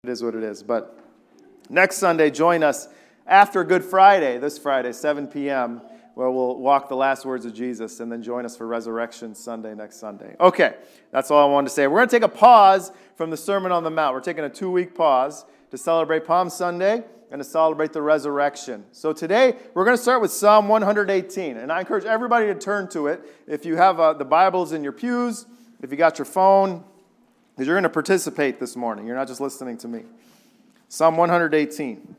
It is what it is. But next Sunday, join us after Good Friday, this Friday, 7 p.m., where we'll walk the last words of Jesus, and then join us for Resurrection Sunday next Sunday. Okay, that's all I wanted to say. We're going to take a pause from the Sermon on the Mount. We're taking a 2-week pause to celebrate Palm Sunday and to celebrate the resurrection. So today, we're going to start with Psalm 118, and I encourage everybody to turn to it. If you have the Bibles in your pews, if you got your phone, because you're going to participate this morning. You're not just listening to me. Psalm 118.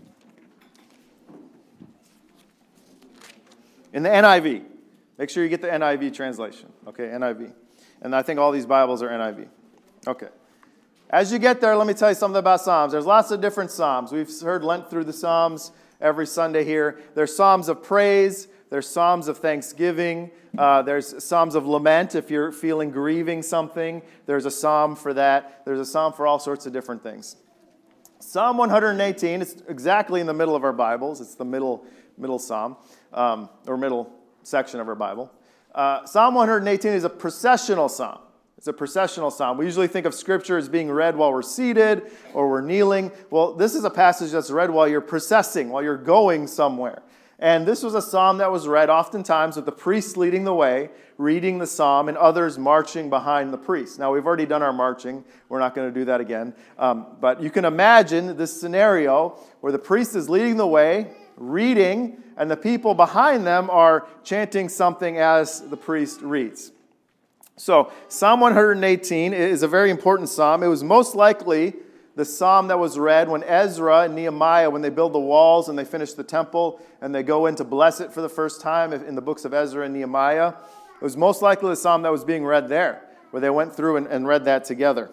In the NIV. Make sure you get the NIV translation. Okay, NIV. And I think all these Bibles are NIV. Okay. As you get there, let me tell you something about Psalms. There's lots of different Psalms. We've heard Lent through the Psalms every Sunday here. There's Psalms of praise. There's Psalms of thanksgiving. There's Psalms of lament if you're feeling grieving something. There's a psalm for that. There's a psalm for all sorts of different things. Psalm 118, it's exactly in the middle of our Bibles. It's the middle psalm, or middle section of our Bible. Psalm 118 is a processional psalm. It's a processional psalm. We usually think of Scripture as being read while we're seated or we're kneeling. Well, this is a passage that's read while you're processing, while you're going somewhere. And this was a psalm that was read oftentimes with the priest leading the way, reading the psalm, and others marching behind the priest. Now, we've already done our marching. We're not going to do that again. But you can imagine this scenario where the priest is leading the way, reading, and the people behind them are chanting something as the priest reads. So, Psalm 118 is a very important psalm. It was most likely the psalm that was read when Ezra and Nehemiah, when they build the walls and they finish the temple and they go in to bless it for the first time in the books of Ezra and Nehemiah, it was most likely the psalm that was being read there, where they went through and read that together.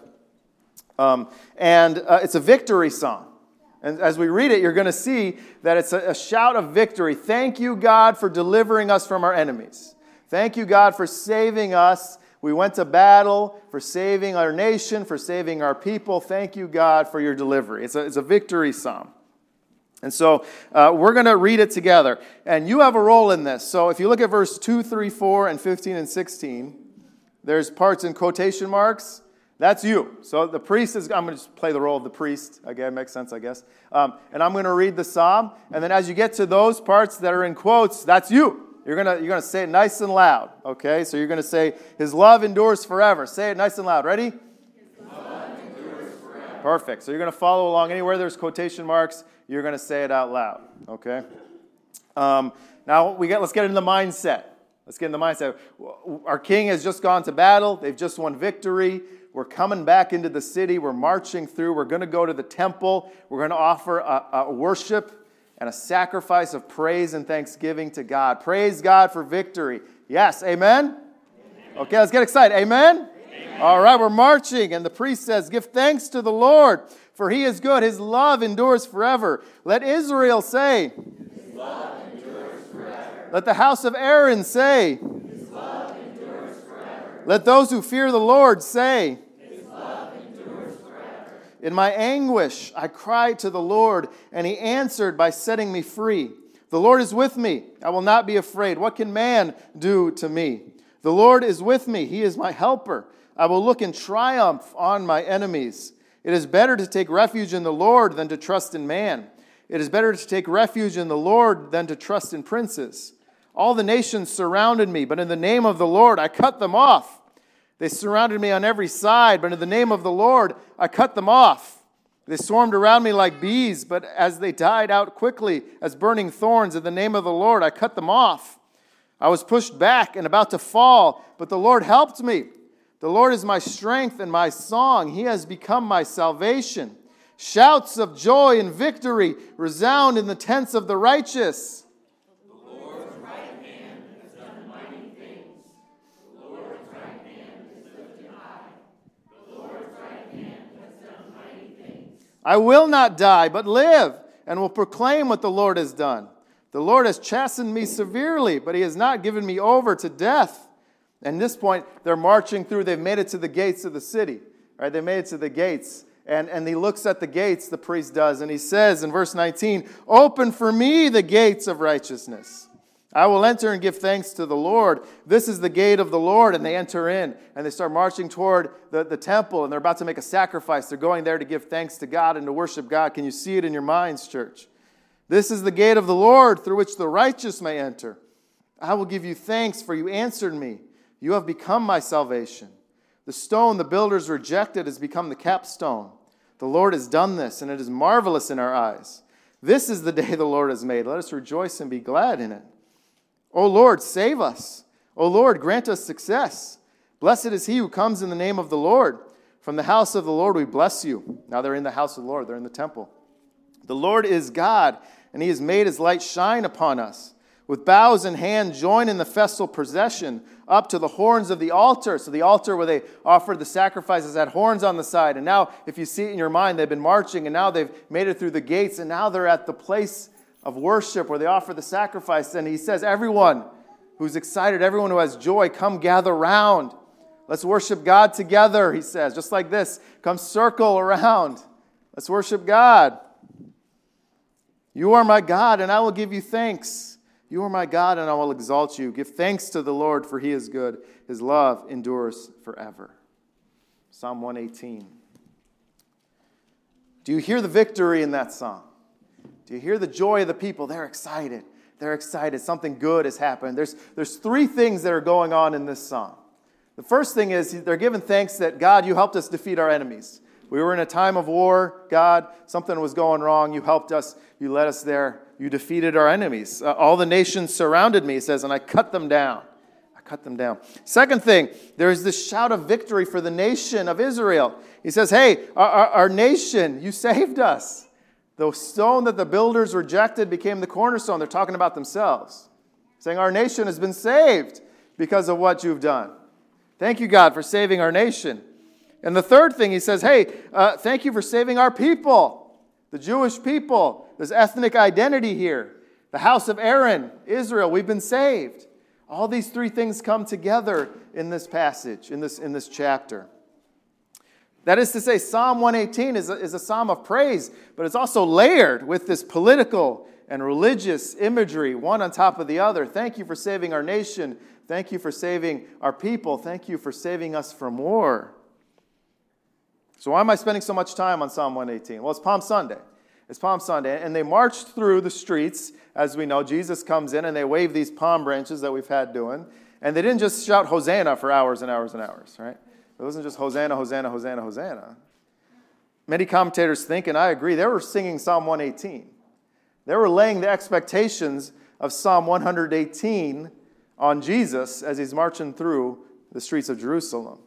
It's a victory psalm. And as we read it, you're going to see that it's a shout of victory. Thank you, God, for delivering us from our enemies. Thank you, God, for saving us. We went to battle, for saving our nation, for saving our people. Thank you, God, for your delivery. It's a victory psalm. And so we're going to read it together. And you have a role in this. So if you look at verse 2, 3, 4, and 15 and 16, there's parts in quotation marks. That's you. So the priest is, I'm going to just play the role of the priest. Okay, it makes sense, I guess. And I'm going to read the psalm. And then as you get to those parts that are in quotes, that's you. You're gonna say it nice and loud, okay? So you're going to say, His love endures forever. Say it nice and loud. Ready? His love endures forever. Perfect. So you're going to follow along. Anywhere there's quotation marks, you're going to say it out loud, okay? Now, let's get into the mindset. Let's get in the mindset. Our king has just gone to battle. They've just won victory. We're coming back into the city. We're marching through. We're going to go to the temple. We're going to offer a worship and a sacrifice of praise and thanksgiving to God. Praise God for victory. Yes, amen? Amen. Okay, let's get excited. Amen? Amen? All right, we're marching, and the priest says, Give thanks to the Lord, for He is good. His love endures forever. Let Israel say, His love endures forever. Let the house of Aaron say, His love endures forever. Let those who fear the Lord say, In my anguish, I cried to the Lord, and He answered by setting me free. The Lord is with me. I will not be afraid. What can man do to me? The Lord is with me. He is my helper. I will look in triumph on my enemies. It is better to take refuge in the Lord than to trust in man. It is better to take refuge in the Lord than to trust in princes. All the nations surrounded me, but in the name of the Lord I cut them off. They surrounded me on every side, but in the name of the Lord, I cut them off. They swarmed around me like bees, but as they died out quickly as burning thorns, in the name of the Lord, I cut them off. I was pushed back and about to fall, but the Lord helped me. The Lord is my strength and my song. He has become my salvation. Shouts of joy and victory resound in the tents of the righteous. I will not die, but live, and will proclaim what the Lord has done. The Lord has chastened me severely, but He has not given me over to death. And at this point, they're marching through. They've made it to the gates of the city. Right? They made it to the gates. And He looks at the gates, the priest does, and he says in verse 19, Open for me the gates of righteousness. I will enter and give thanks to the Lord. This is the gate of the Lord. And they enter in and they start marching toward the temple, and they're about to make a sacrifice. They're going there to give thanks to God and to worship God. Can you see it in your minds, church? This is the gate of the Lord through which the righteous may enter. I will give you thanks, for you answered me. You have become my salvation. The stone the builders rejected has become the capstone. The Lord has done this, and it is marvelous in our eyes. This is the day the Lord has made. Let us rejoice and be glad in it. O Lord, save us. O Lord, grant us success. Blessed is he who comes in the name of the Lord. From the house of the Lord we bless you. Now they're in the house of the Lord. They're in the temple. The Lord is God, and he has made his light shine upon us. With bows in hand, join in the festal procession up to the horns of the altar. So the altar where they offered the sacrifices had horns on the side. And now, if you see it in your mind, they've been marching, and now they've made it through the gates, and now they're at the place of worship where they offer the sacrifice. And he says, everyone who's excited, everyone who has joy, come gather round. Let's worship God together, he says. Just like this, come circle around. Let's worship God. You are my God, and I will give you thanks. You are my God, and I will exalt you. Give thanks to the Lord, for he is good. His love endures forever. Psalm 118. Do you hear the victory in that song? Do you hear the joy of the people? They're excited. They're excited. Something good has happened. There's three things that are going on in this song. The first thing is they're giving thanks that, God, you helped us defeat our enemies. We were in a time of war. God, something was going wrong. You helped us. You led us there. You defeated our enemies. All the nations surrounded me, he says, and I cut them down. I cut them down. Second thing, there's this shout of victory for the nation of Israel. He says, hey, our nation, you saved us. The stone that the builders rejected became the cornerstone. They're talking about themselves, saying our nation has been saved because of what you've done. Thank you, God, for saving our nation. And the third thing, he says, hey, thank you for saving our people, the Jewish people. There's ethnic identity here. The house of Aaron, Israel, we've been saved. All these three things come together in this passage, in this chapter. That is to say, Psalm 118 is a psalm of praise, but it's also layered with this political and religious imagery, one on top of the other. Thank you for saving our nation. Thank you for saving our people. Thank you for saving us from war. So why am I spending so much time on Psalm 118? Well, it's Palm Sunday. It's Palm Sunday, and they marched through the streets. As we know, Jesus comes in, and they wave these palm branches that we've had doing. And they didn't just shout Hosanna for hours and hours and hours, right? It wasn't just Hosanna, Hosanna, Hosanna, Hosanna. Many commentators think, and I agree, they were singing Psalm 118. They were laying the expectations of Psalm 118 on Jesus as he's marching through the streets of Jerusalem.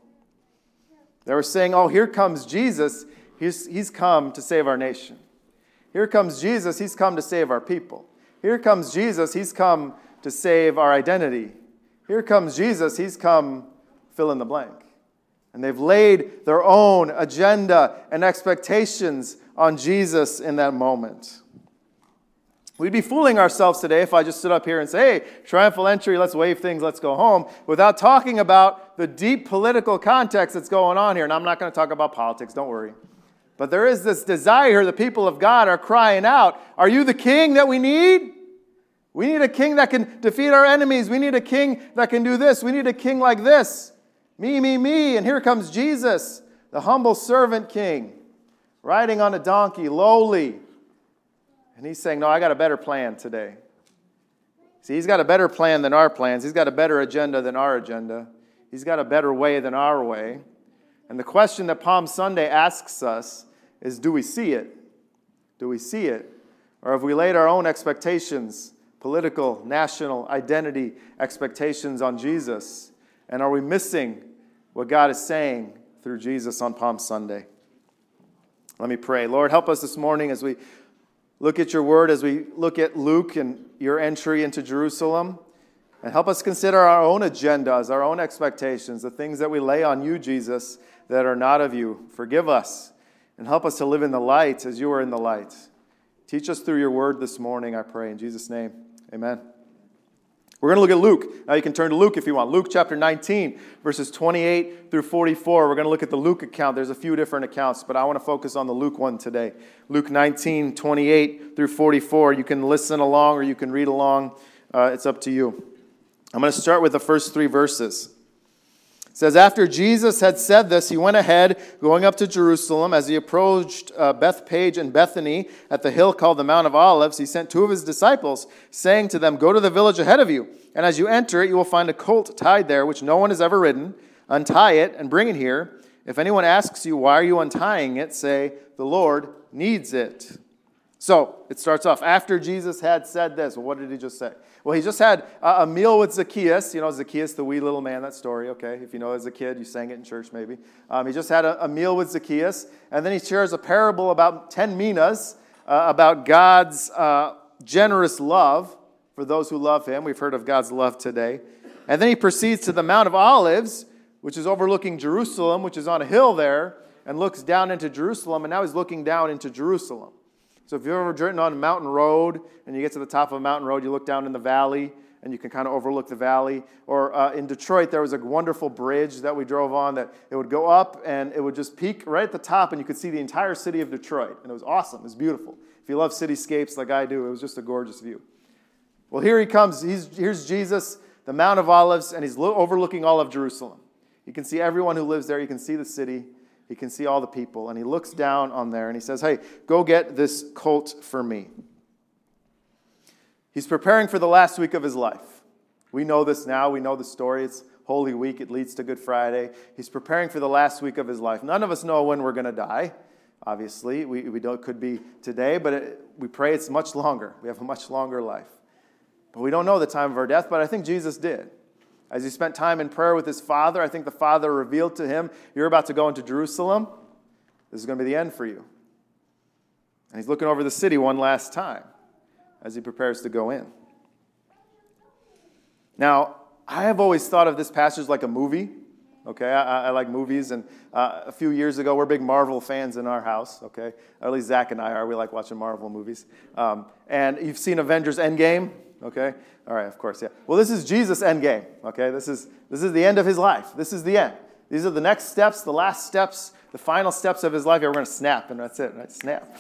They were saying, oh, here comes Jesus. He's come to save our nation. Here comes Jesus. He's come to save our people. Here comes Jesus. He's come to save our identity. Here comes Jesus. He's come, fill in the blank. And they've laid their own agenda and expectations on Jesus in that moment. We'd be fooling ourselves today if I just stood up here and say, hey, triumphal entry, let's wave things, let's go home, without talking about the deep political context that's going on here. And I'm not going to talk about politics, don't worry. But there is this desire, the people of God are crying out, are you the king that we need? We need a king that can defeat our enemies. We need a king that can do this. We need a king like this. Me, me, me. And here comes Jesus, the humble servant king, riding on a donkey, lowly. And he's saying, no, I got a better plan today. See, he's got a better plan than our plans. He's got a better agenda than our agenda. He's got a better way than our way. And the question that Palm Sunday asks us is, do we see it? Do we see it? Or have we laid our own expectations, political, national, identity expectations on Jesus? And are we missing what God is saying through Jesus on Palm Sunday? Let me pray. Lord, help us this morning as we look at your word, as we look at Luke and your entry into Jerusalem. And help us consider our own agendas, our own expectations, the things that we lay on you, Jesus, that are not of you. Forgive us and help us to live in the light as you are in the light. Teach us through your word this morning, I pray. In Jesus' name, amen. We're going to look at Luke. Now you can turn to Luke if you want. Luke chapter 19, verses 28 through 44. We're going to look at the Luke account. There's a few different accounts, but I want to focus on the Luke one today. Luke 19, 28 through 44. You can listen along or you can read along it's up to you. I'm going to start with the first 3 verses. It says, after Jesus had said this, he went ahead, going up to Jerusalem. As he approached Bethpage and Bethany at the hill called the Mount of Olives, he sent 2 of his disciples, saying to them, go to the village ahead of you, and as you enter it, you will find a colt tied there, which no one has ever ridden. Untie it and bring it here. If anyone asks you, why are you untying it, say, the Lord needs it. So it starts off, after Jesus had said this. Well, what did he just say? Well, he just had a meal with Zacchaeus. You know, Zacchaeus, the wee little man, that story, okay? If you know as a kid, you sang it in church maybe. He just had a meal with Zacchaeus. And then he shares a parable about 10 minas, about God's generous love for those who love him. We've heard of God's love today. And then he proceeds to the Mount of Olives, which is overlooking Jerusalem, which is on a hill there, and looks down into Jerusalem. And now he's looking down into Jerusalem. So if you've ever driven on a mountain road and you get to the top of a mountain road, you look down in the valley and you can kind of overlook the valley. Or in Detroit, there was a wonderful bridge that we drove on that it would go up and it would just peak right at the top and you could see the entire city of Detroit. And it was awesome. It was beautiful. If you love cityscapes like I do, it was just a gorgeous view. Well, here he comes. Here's Jesus, the Mount of Olives, and he's overlooking all of Jerusalem. You can see everyone who lives there. You can see the city. You can see all the people. And he looks down on there and he says, hey, go get this colt for me. He's preparing for the last week of his life. We know this now. We know the story. It's Holy Week. It leads to Good Friday. He's preparing for the last week of his life. None of us know when we're going to die. Obviously, we don't. Could be today, but we pray it's much longer. We have a much longer life. But we don't know the time of our death, but I think Jesus did. As he spent time in prayer with his Father, I think the Father revealed to him, you're about to go into Jerusalem. This is going to be the end for you. And he's looking over the city one last time as he prepares to go in. Now, I have always thought of this passage like a movie. Okay, I like movies, and a few years ago, we're big Marvel fans in our house, okay? Or at least Zach and I are. We like watching Marvel movies. And you've seen Avengers Endgame, okay? All right, of course, yeah. Well, this is Jesus' Endgame, okay? This is the end of his life. This is the end. These are the next steps, the last steps, the final steps of his life. Yeah, we're going to snap, and that's it, right? Snap.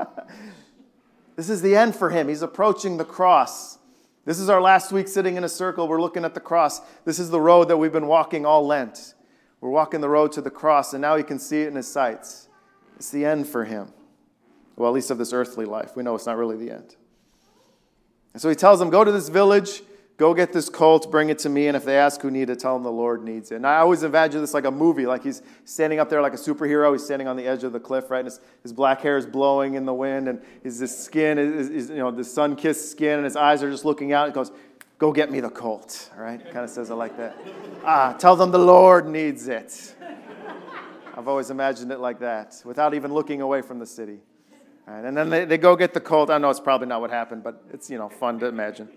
This is the end for him. He's approaching the cross. This is our last week sitting in a circle. We're looking at the cross. This is the road that we've been walking all Lent. We're walking the road to the cross, and now he can see it in his sights. It's the end for him. Well, at least of this earthly life. We know it's not really the end. And so he tells them, go to this village, go get this colt, bring it to me, and if they ask who needs it, tell them the Lord needs it. And I always imagine this like a movie, like he's standing up there like a superhero. He's standing on the edge of the cliff, right? And his black hair is blowing in the wind, and his skin is the sun-kissed skin, and his eyes are just looking out. He goes, go get me the colt, all right? Kind of says it like that. Tell them the Lord needs it. I've always imagined it like that, without even looking away from the city. All right, and then they go get the colt. I know it's probably not what happened, but it's fun to imagine.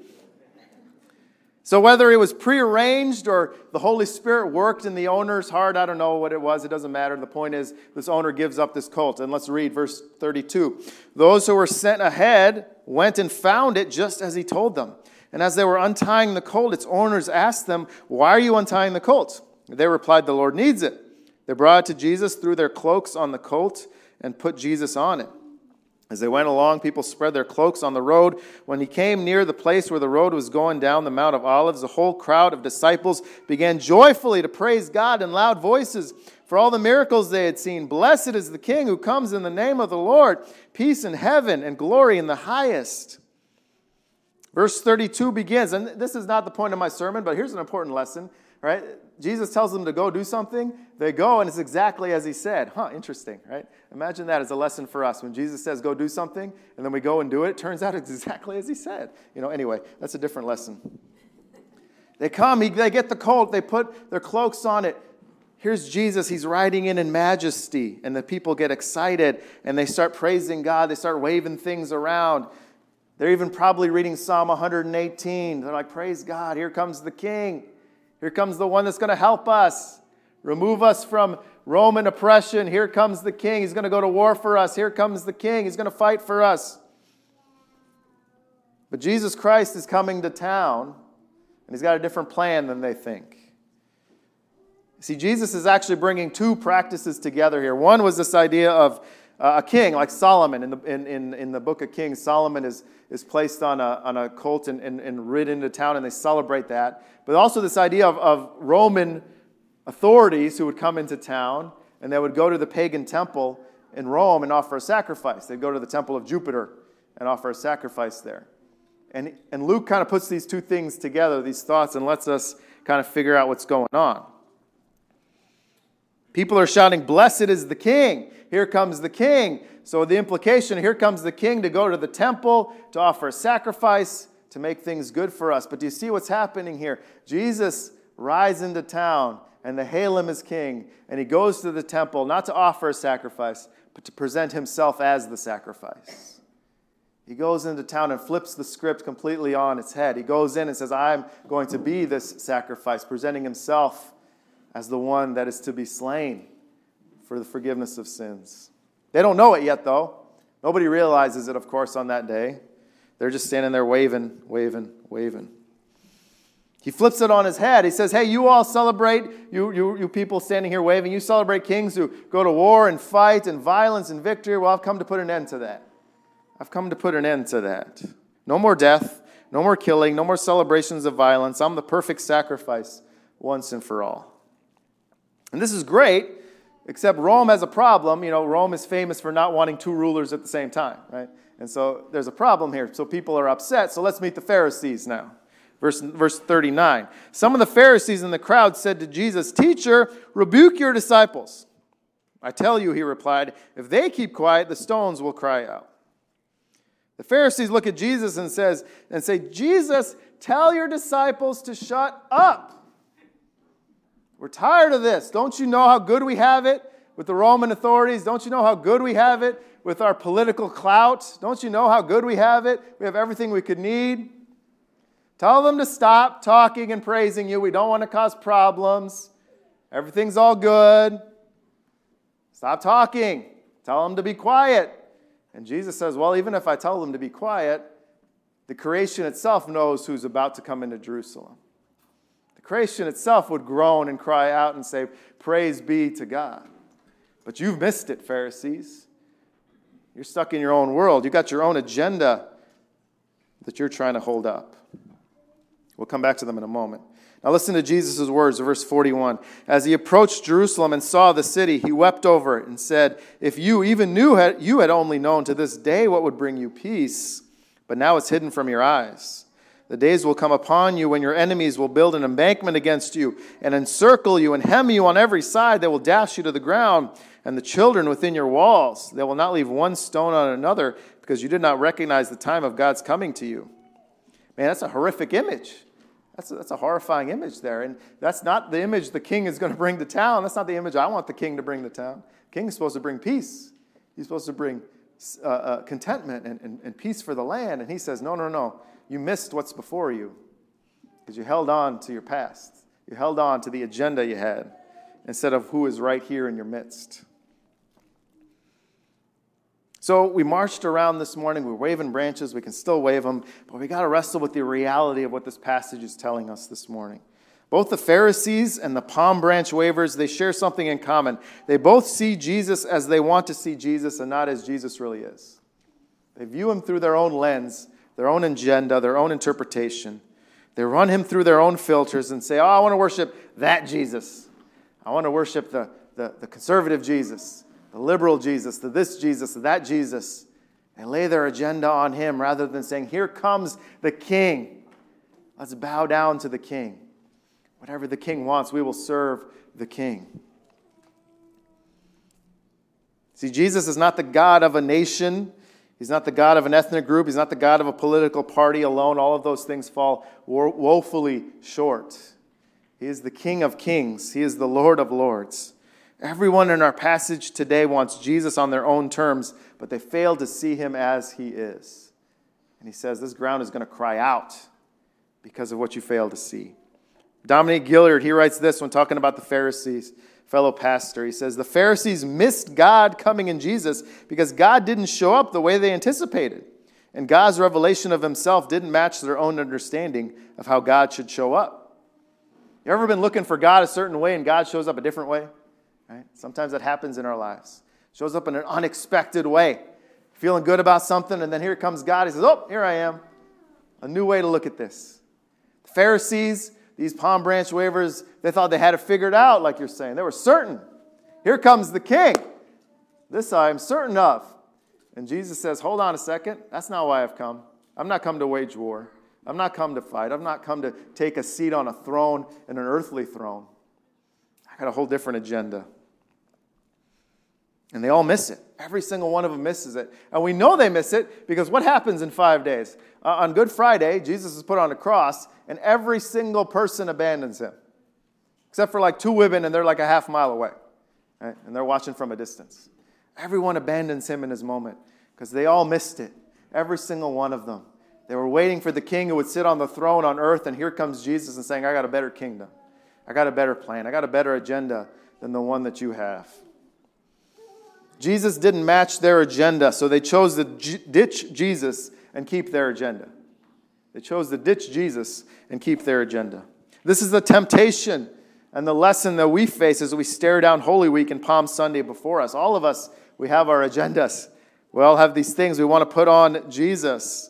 So whether it was prearranged or the Holy Spirit worked in the owner's heart, I don't know what it was. It doesn't matter. The point is, this owner gives up this colt. And let's read verse 32. Those who were sent ahead went and found it just as he told them. And as they were untying the colt, its owners asked them, why are you untying the colt? They replied, the Lord needs it. They brought it to Jesus, threw their cloaks on the colt, and put Jesus on it. As they went along, people spread their cloaks on the road. When he came near the place where the road was going down the Mount of Olives, the whole crowd of disciples began joyfully to praise God in loud voices for all the miracles they had seen. Blessed is the King who comes in the name of the Lord. Peace in heaven and glory in the highest. Verse 32 begins, and this is not the point of my sermon, but here's an important lesson, right? Jesus tells them to go do something. They go, and it's exactly as he said. Interesting, right? Imagine that as a lesson for us. When Jesus says, go do something, and then we go and do it, it turns out exactly as he said. Anyway, that's a different lesson. They come, they get the colt, they put their cloaks on it. Here's Jesus, he's riding in majesty, and the people get excited, and they start praising God. They start waving things around. They're even probably reading Psalm 118. They're like, praise God, here comes the King. Here comes the one that's going to help us, remove us from Roman oppression. Here comes the King. He's going to go to war for us. Here comes the King. He's going to fight for us. But Jesus Christ is coming to town, and he's got a different plan than they think. See, Jesus is actually bringing two practices together here. One was this idea of a king like Solomon. In the book of Kings, Solomon is placed on a colt and ridden into town, and they celebrate that. But also this idea of Roman authorities who would come into town, and they would go to the pagan temple in Rome and offer a sacrifice. They'd go to the temple of Jupiter and offer a sacrifice there. And Luke kind of puts these two things together, these thoughts, and lets us kind of figure out what's going on. People are shouting, "Blessed is the king. Here comes the king." So the implication, here comes the king to go to the temple, to offer a sacrifice, to make things good for us. But do you see what's happening here? Jesus rides into town, and they hail him as king. And he goes to the temple, not to offer a sacrifice, but to present himself as the sacrifice. He goes into town and flips the script completely on its head. He goes in and says, "I'm going to be this sacrifice," presenting himself as the one that is to be slain for the forgiveness of sins. They don't know it yet, though. Nobody realizes it, of course, on that day. They're just standing there waving, waving, waving. He flips it on his head. He says, "Hey, you all celebrate, you people standing here waving, you celebrate kings who go to war and fight and violence and victory. Well, I've come to put an end to that. I've come to put an end to that. No more death, no more killing, no more celebrations of violence. I'm the perfect sacrifice once and for all." And this is great, except Rome has a problem. You know, Rome is famous for not wanting two rulers at the same time, right? And so there's a problem here. So people are upset. So let's meet the Pharisees now. Verse 39. Some of the Pharisees in the crowd said to Jesus, "Teacher, rebuke your disciples." "I tell you," he replied, "if they keep quiet, the stones will cry out." The Pharisees look at Jesus and say, "Jesus, tell your disciples to shut up. We're tired of this. Don't you know how good we have it with the Roman authorities? Don't you know how good we have it with our political clout? Don't you know how good we have it? We have everything we could need. Tell them to stop talking and praising you. We don't want to cause problems. Everything's all good. Stop talking. Tell them to be quiet." And Jesus says, well, even if I tell them to be quiet, the creation itself knows who's about to come into Jerusalem. The creation itself would groan and cry out and say, "Praise be to God." But you've missed it, Pharisees. You're stuck in your own world. You've got your own agenda that you're trying to hold up. We'll come back to them in a moment. Now listen to Jesus' words, verse 41. "As he approached Jerusalem and saw the city, he wept over it and said, 'If you even knew you had only known to this day what would bring you peace, but now it's hidden from your eyes. The days will come upon you when your enemies will build an embankment against you and encircle you and hem you on every side. They will dash you to the ground and the children within your walls. They will not leave one stone on another because you did not recognize the time of God's coming to you.'" Man, that's a horrific image. That's a horrifying image there. And that's not the image the king is going to bring to town. That's not the image I want the king to bring to town. The king is supposed to bring peace. He's supposed to bring contentment and peace for the land. And he says, no. You missed what's before you because you held on to your past. You held on to the agenda you had instead of who is right here in your midst. So we marched around this morning. We're waving branches. We can still wave them. But we got to wrestle with the reality of what this passage is telling us this morning. Both the Pharisees and the palm branch wavers, they share something in common. They both see Jesus as they want to see Jesus and not as Jesus really is. They view him through their own lens, their own agenda, their own interpretation. They run him through their own filters and say, "Oh, I want to worship that Jesus. I want to worship the conservative Jesus, the liberal Jesus, the this Jesus, the that Jesus." They lay their agenda on him rather than saying, "Here comes the king. Let's bow down to the king. Whatever the king wants, we will serve the king." See, Jesus is not the God of a nation. He's not the God of an ethnic group. He's not the God of a political party alone. All of those things fall woefully short. He is the King of kings. He is the Lord of lords. Everyone in our passage today wants Jesus on their own terms, but they fail to see him as he is. And he says, this ground is going to cry out because of what you fail to see. Dominic Gillard, he writes this when talking about the Pharisees, fellow pastor. He says, the Pharisees missed God coming in Jesus because God didn't show up the way they anticipated. And God's revelation of himself didn't match their own understanding of how God should show up. You ever been looking for God a certain way and God shows up a different way? Right? Sometimes that happens in our lives. Shows up in an unexpected way. Feeling good about something, and then here comes God. He says, oh, here I am. A new way to look at this. The Pharisees, these palm branch wavers, they thought they had it figured out, like you're saying. They were certain. Here comes the king. This I am certain of. And Jesus says, hold on a second. That's not why I've come. I'm not come to wage war. I'm not come to fight. I've not come to take a seat on a throne, in an earthly throne. I got a whole different agenda. And they all miss it. Every single one of them misses it. And we know they miss it because what happens in 5 days? On Good Friday, Jesus is put on a cross, and every single person abandons him. Except for like 2 women, and they're like a half mile away. Right? And they're watching from a distance. Everyone abandons him in his moment because they all missed it. Every single one of them. They were waiting for the king who would sit on the throne on earth, and here comes Jesus and saying, I got a better kingdom. I got a better plan. I got a better agenda than the one that you have. Jesus didn't match their agenda, so they chose to ditch Jesus and keep their agenda. They chose to ditch Jesus and keep their agenda. This is the temptation and the lesson that we face as we stare down Holy Week and Palm Sunday before us. All of us, we have our agendas. We all have these things we want to put on Jesus.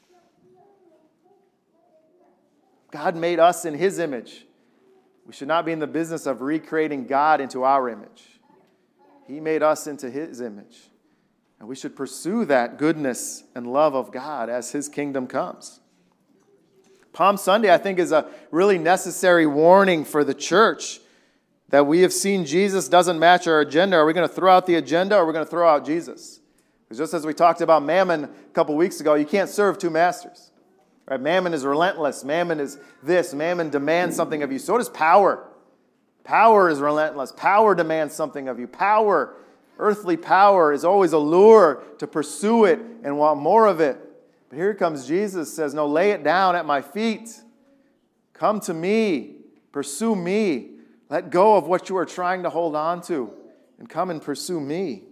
God made us in His image. We should not be in the business of recreating God into our image. He made us into His image. And we should pursue that goodness and love of God as His kingdom comes. Palm Sunday, I think, is a really necessary warning for the church that we have seen Jesus doesn't match our agenda. Are we going to throw out the agenda or are we going to throw out Jesus? Because just as we talked about mammon a couple weeks ago, you can't serve 2 masters. Right? Mammon is relentless. Mammon is this. Mammon demands something of you. So does power. Power is relentless. Power demands something of you. Power, earthly power, is always a lure to pursue it and want more of it. But here comes Jesus, says, no, lay it down at my feet. Come to me. Pursue me. Let go of what you are trying to hold on to and come and pursue me.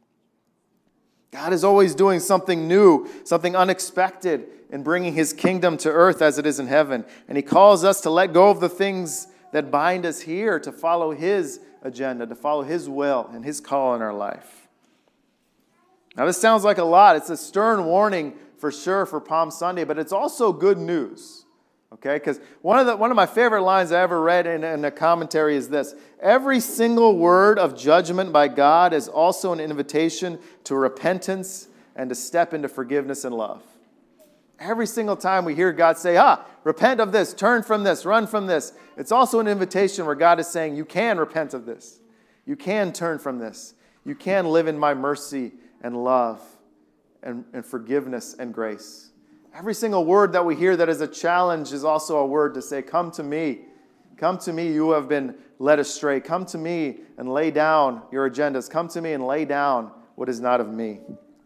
God is always doing something new, something unexpected in bringing His kingdom to earth as it is in heaven. And He calls us to let go of the things that bind us here, to follow His agenda, to follow His will and His call in our life. Now this sounds like a lot. It's a stern warning for sure for Palm Sunday, but it's also good news. Okay, because one of my favorite lines I ever read in a commentary is this: every single word of judgment by God is also an invitation to repentance and to step into forgiveness and love. Every single time we hear God say, repent of this, turn from this, run from this, it's also an invitation where God is saying, you can repent of this. You can turn from this. You can live in my mercy and love and forgiveness and grace. Every single word that we hear that is a challenge is also a word to say, come to me. Come to me, you who have been led astray. Come to me and lay down your agendas. Come to me and lay down what is not of me.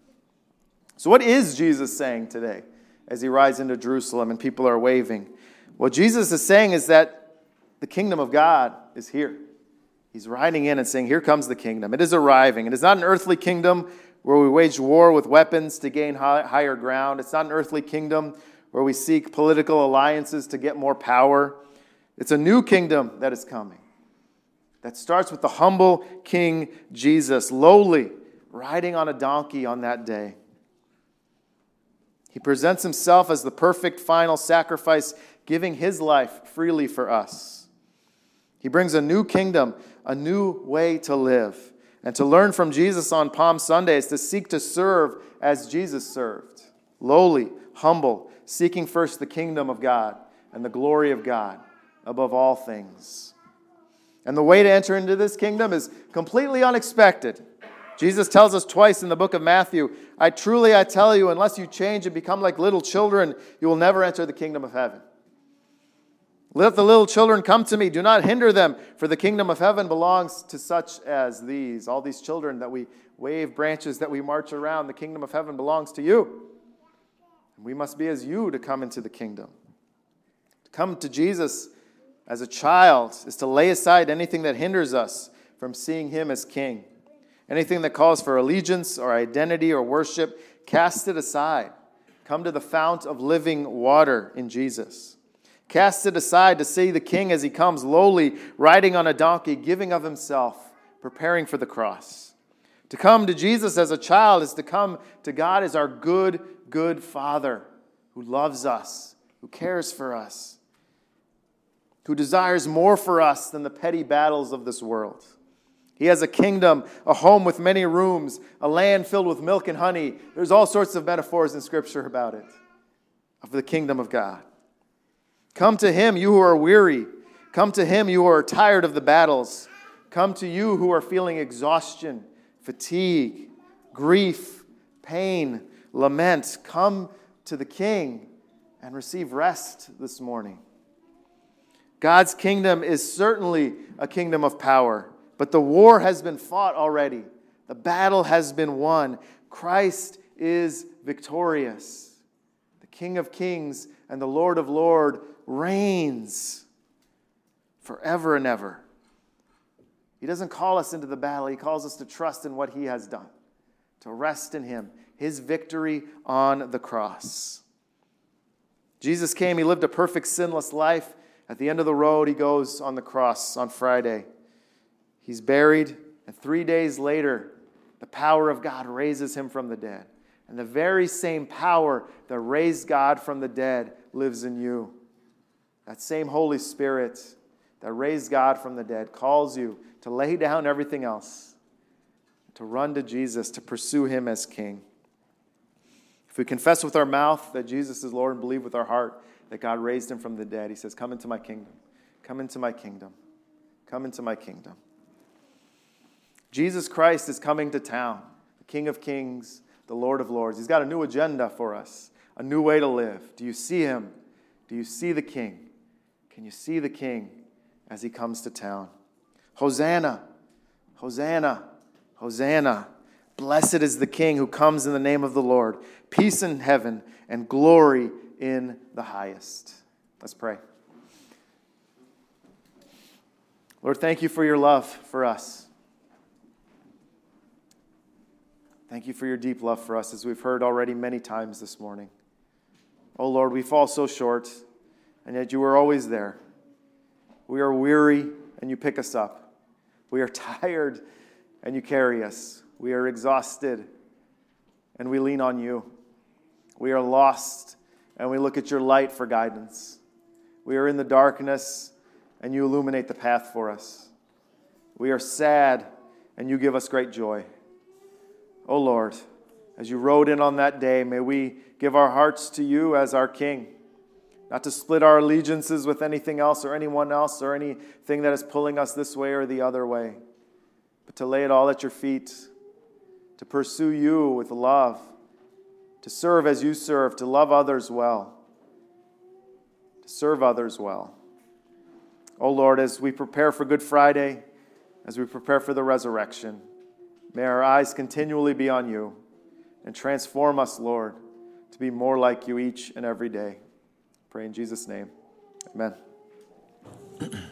So what is Jesus saying today as He rides into Jerusalem and people are waving? What Jesus is saying is that the kingdom of God is here. He's riding in and saying, here comes the kingdom. It is arriving. It is not an earthly kingdom where we wage war with weapons to gain higher ground. It's not an earthly kingdom where we seek political alliances to get more power. It's a new kingdom that is coming. That starts with the humble King Jesus, lowly, riding on a donkey on that day. He presents Himself as the perfect final sacrifice, giving His life freely for us. He brings a new kingdom, a new way to live. And to learn from Jesus on Palm Sunday is to seek to serve as Jesus served. Lowly, humble, seeking first the kingdom of God and the glory of God above all things. And the way to enter into this kingdom is completely unexpected. Jesus tells us twice in the book of Matthew, I tell you, unless you change and become like little children, you will never enter the kingdom of heaven. Let the little children come to me. Do not hinder them, for the kingdom of heaven belongs to such as these. All these children that we wave branches, that we march around, the kingdom of heaven belongs to you. And we must be as you to come into the kingdom. To come to Jesus as a child is to lay aside anything that hinders us from seeing Him as King. Anything that calls for allegiance or identity or worship, cast it aside. Come to the fount of living water in Jesus. Cast it aside to see the King as He comes lowly, riding on a donkey, giving of Himself, preparing for the cross. To come to Jesus as a child is to come to God as our good, good Father who loves us, who cares for us, who desires more for us than the petty battles of this world. He has a kingdom, a home with many rooms, a land filled with milk and honey. There's all sorts of metaphors in Scripture about it, of the kingdom of God. Come to Him, you who are weary. Come to Him, you who are tired of the battles. Come to you who are feeling exhaustion, fatigue, grief, pain, lament. Come to the King and receive rest this morning. God's kingdom is certainly a kingdom of power, but the war has been fought already. The battle has been won. Christ is victorious. The King of Kings and the Lord of Lords reigns forever and ever. He doesn't call us into the battle. He calls us to trust in what He has done, to rest in Him, His victory on the cross. Jesus came. He lived a perfect, sinless life. At the end of the road, He goes on the cross on Friday. He's buried, and 3 days later, the power of God raises Him from the dead. And the very same power that raised God from the dead lives in you. That same Holy Spirit that raised God from the dead calls you to lay down everything else, to run to Jesus, to pursue Him as King. If we confess with our mouth that Jesus is Lord and believe with our heart that God raised Him from the dead, He says, come into my kingdom. Come into my kingdom. Come into my kingdom. Jesus Christ is coming to town, the King of Kings, the Lord of Lords. He's got a new agenda for us, a new way to live. Do you see Him? Do you see the King? Can you see the King as He comes to town? Hosanna, Hosanna, Hosanna. Blessed is the King who comes in the name of the Lord. Peace in heaven and glory in the highest. Let's pray. Lord, thank You for Your love for us. Thank You for Your deep love for us, as we've heard already many times this morning. Oh Lord, we fall so short, and yet You are always there. We are weary, and You pick us up. We are tired, and You carry us. We are exhausted, and we lean on You. We are lost, and we look at Your light for guidance. We are in the darkness, and You illuminate the path for us. We are sad, and You give us great joy. Oh Lord, as You rode in on that day, may we give our hearts to You as our King, not to split our allegiances with anything else or anyone else or anything that is pulling us this way or the other way, but to lay it all at Your feet, to pursue You with love, to serve as You serve, to love others well, to serve others well. Oh Lord, as we prepare for Good Friday, as we prepare for the resurrection, may our eyes continually be on You, and transform us, Lord, to be more like You each and every day. Pray in Jesus' name. Amen.